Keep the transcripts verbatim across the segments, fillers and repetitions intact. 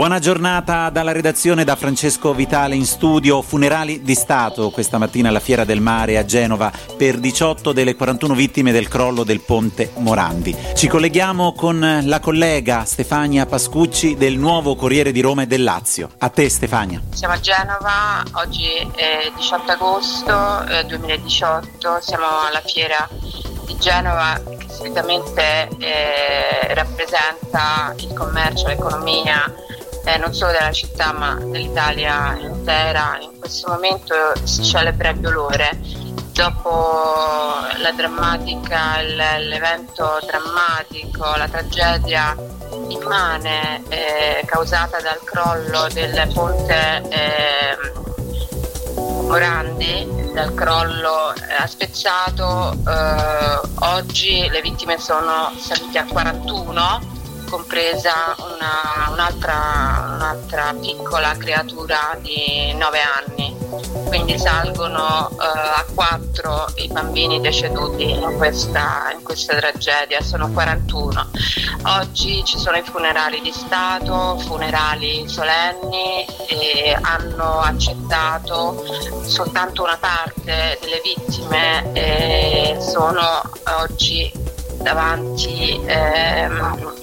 Buona giornata dalla redazione, da Francesco Vitale in studio. Funerali di Stato questa mattina alla Fiera del Mare a Genova per diciotto delle quarantuno vittime del crollo del ponte Morandi. Ci colleghiamo con la collega Stefania Pascucci del Nuovo Corriere di Roma e del Lazio. A te Stefania. Siamo a Genova, oggi è diciotto agosto duemiladiciotto, siamo alla Fiera di Genova che solitamente eh, rappresenta il commercio, l'economia Eh, non solo della città ma dell'Italia intera. In questo momento si celebra il dolore dopo la drammatica, l'evento drammatico, la tragedia immane eh, causata dal crollo del ponte eh, Morandi, dal crollo eh, ha spezzato. Eh, oggi le vittime sono salite a quarantuno, compresa una, un'altra, un'altra piccola creatura di nove anni, quindi salgono eh, a quattro i bambini deceduti in questa, in questa tragedia, sono quarantuno. Oggi ci sono i funerali di Stato, funerali solenni, e hanno accettato soltanto una parte delle vittime e sono oggi davanti ehm,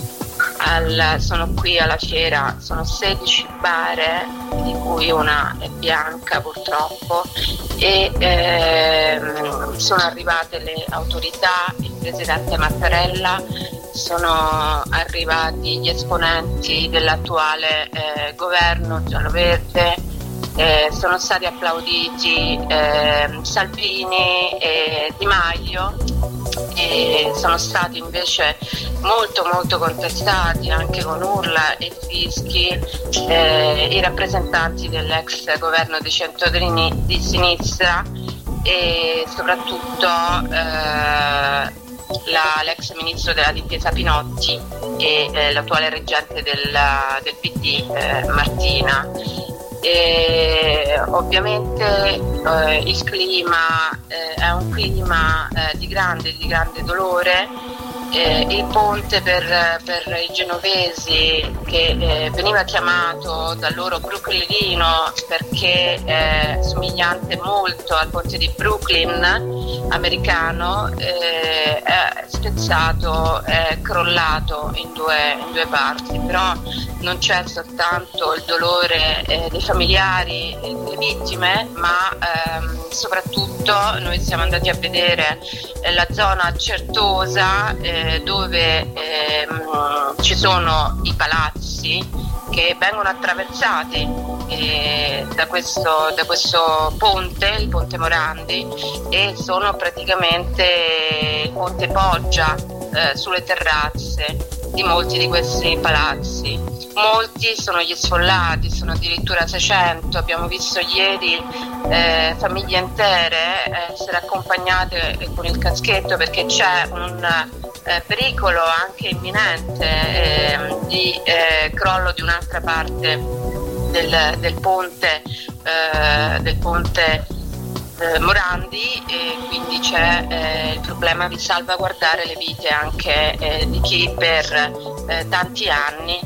Al, sono qui alla fiera, sono sedici bare, di cui una è bianca purtroppo, e ehm, sono arrivate le autorità, il presidente Mattarella, sono arrivati gli esponenti dell'attuale eh, governo giallo-verde, eh, sono stati applauditi eh, Salvini e Di Maio, e sono stati invece molto molto contestati anche con urla e fischi eh, i rappresentanti dell'ex governo di centrodestra di sinistra e soprattutto eh, la, l'ex ministro della difesa Pinotti e eh, l'attuale reggente del, del P D eh, Martina. E ovviamente eh, il clima eh, è un clima eh, di grande, di grande dolore. Eh, il ponte per, per i genovesi, che eh, veniva chiamato dal loro brooklynino perché è somigliante molto al ponte di Brooklyn americano, eh, è spezzato, è crollato in due, in due parti. Però non c'è soltanto il dolore eh, dei familiari e delle vittime, ma ehm, soprattutto noi siamo andati a vedere eh, la zona certosa eh, dove ehm, ci sono i palazzi che vengono attraversati eh, da, questo, da questo ponte, il ponte Morandi, e sono praticamente il ponte poggia eh, sulle terrazze di molti di questi palazzi. Molti sono gli sfollati, sono addirittura seicento. Abbiamo visto ieri eh, famiglie intere essere accompagnate con il caschetto perché c'è un eh, pericolo anche imminente eh, di eh, crollo di un'altra parte del, del ponte eh, del ponte eh, Morandi, e quindi c'è eh, il problema di salvaguardare le vite anche eh, di chi per eh, tanti anni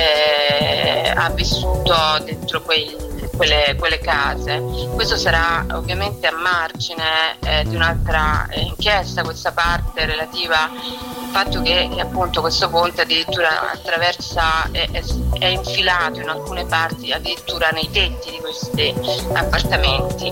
Eh, ha vissuto dentro quei, quelle, quelle case. Questo sarà ovviamente a margine eh, di un'altra eh, inchiesta, questa parte relativa al fatto che appunto questo ponte addirittura attraversa, è, è, è infilato in alcune parti addirittura nei tetti di questi appartamenti,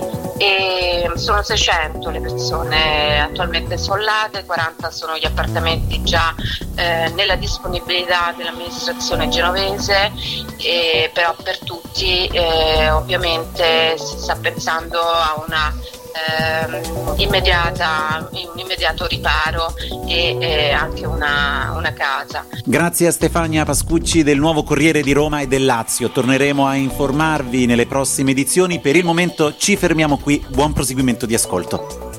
e sono seicento le persone attualmente sfollate, quaranta sono gli appartamenti già eh, nella disponibilità dell'amministrazione genovese, e però per tutti eh, ovviamente si sta pensando a una ehm, immediata, un immediato riparo e eh, anche una, una casa. Grazie a Stefania Pascucci del Nuovo Corriere di Roma e del Lazio. Torneremo a informarvi nelle prossime edizioni. Per il momento ci fermiamo qui. Buon proseguimento di ascolto.